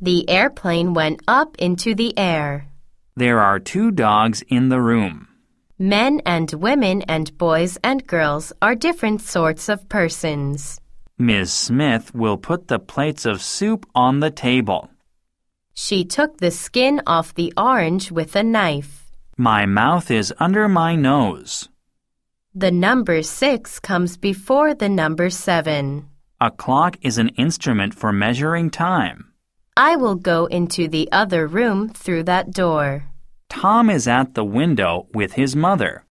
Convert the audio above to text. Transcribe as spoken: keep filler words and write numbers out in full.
The airplane went up into the air. There are two dogs in the room. Men and women and boys and girls are different sorts of persons. Miss Smith will put the plates of soup on the table. She took the skin off the orange with a knife. My mouth is under my nose. The number six comes before the number seven. A clock is an instrument for measuring time. I will go into the other room through that door. Tom is at the window with his mother.